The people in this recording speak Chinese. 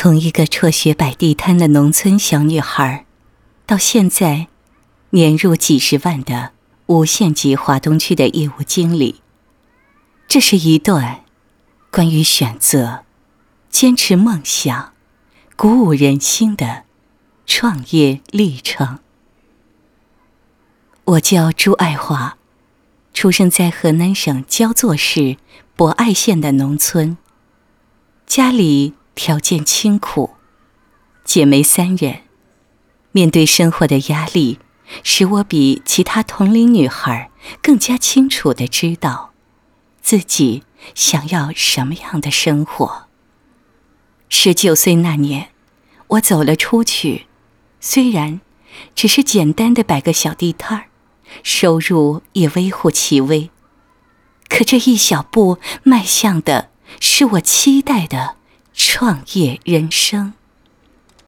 从一个辍学摆地摊的农村小女孩，到现在年入几十万的无限级华东区的业务经理，这是一段关于选择、坚持梦想、鼓舞人心的创业历程。我叫朱爱华，出生在河南省焦作市博爱县的农村，家里条件清苦，姐妹3人。面对生活的压力，使我比其他同龄女孩更加清楚地知道自己想要什么样的生活。19岁那年，我走了出去，虽然只是简单的摆个小地摊儿，收入也微乎其微，可这一小步迈向的是我期待的创业人生。